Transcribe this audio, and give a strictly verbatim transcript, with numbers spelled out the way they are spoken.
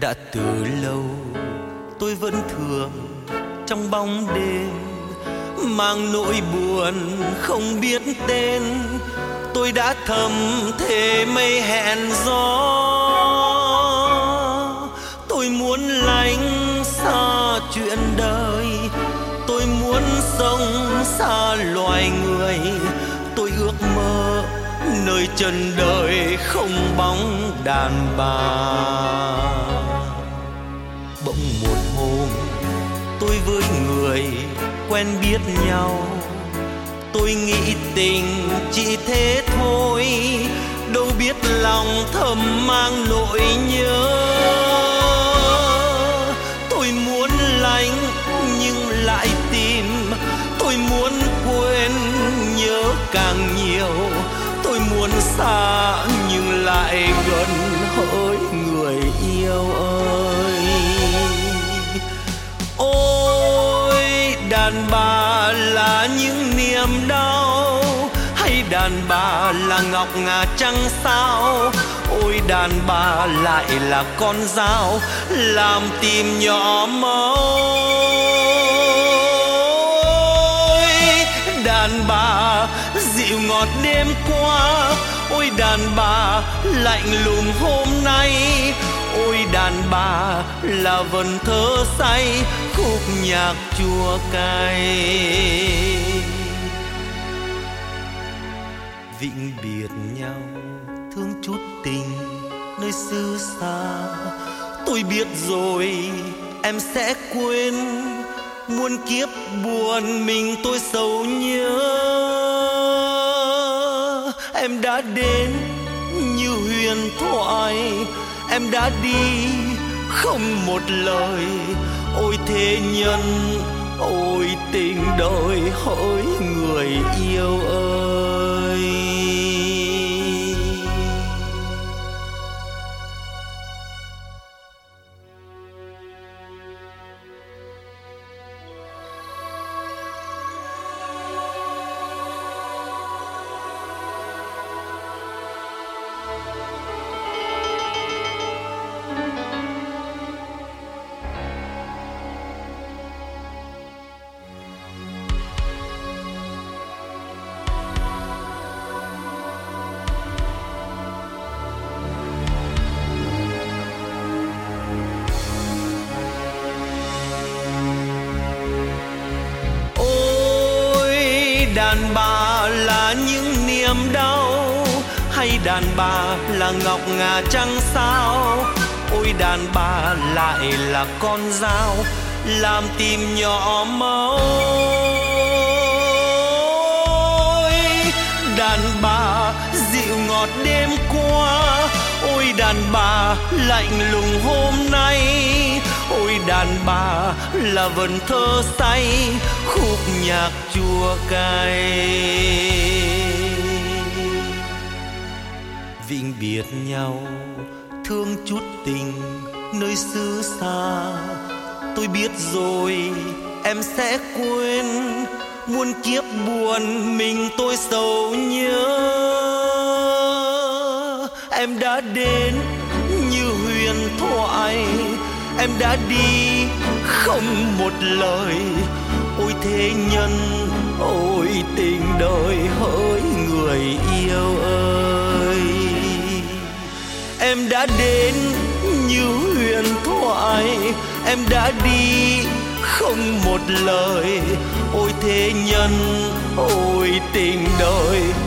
đã từ lâu tôi vẫn thường trong bóng đêm mang nỗi buồn không biết tên. Tôi đã thầm thề mây hẹn gió, tôi muốn lánh xa chuyện đời, tôi muốn sống xa loài người. Tôi ước mơ nơi chân đời không bóng đàn bà. Bỗng một hôm tôi với người quen biết nhau, tôi nghĩ tình chỉ thế thôi, đâu biết lòng thầm mang nỗi nhớ. Tôi muốn lánh nhưng lại tìm, tôi muốn quên nhớ càng nhiều. Tôi muốn xa nhưng lại gần, hỡi người yêu ơi. Ôi đàn bà là những niềm đau, hay đàn bà là ngọc ngà trăng sao? Ôi đàn bà lại là con dao làm tim nhỏ máu. Ôi đàn bà dịu ngọt đêm qua, ôi đàn bà lạnh lùng hôm nay. Ôi đàn bà là vần thơ say, khúc nhạc chua cay. Vĩnh biệt nhau thương chút tình nơi xứ xa, tôi biết rồi em sẽ quên. Muôn kiếp buồn mình tôi sầu nhớ. Em đã đến như huyền thoại, em đã đi không một lời. Ôi thế nhân, ôi tình đời, hỡi người yêu ơi. Đàn bà là những niềm đau, hay đàn bà là ngọc ngà trăng sao? Ôi đàn bà lại là con dao làm tim nhỏ máu. Ôi đàn bà dịu ngọt đêm qua, ôi đàn bà lạnh lùng hôm nay. Ôi đàn bà là vần thơ say, khúc nhạc chua cay. Vĩnh biệt nhau thương chút tình nơi xứ xa, tôi biết rồi em sẽ quên. Muôn kiếp buồn mình tôi sầu nhớ. Em đã đến như huyền thoại, em đã đi không một lời. Ôi thế nhân, ôi tình đời, hỡi người yêu ơi. Em đã đến như huyền thoại, em đã đi không một lời. Ôi thế nhân, ôi tình đời,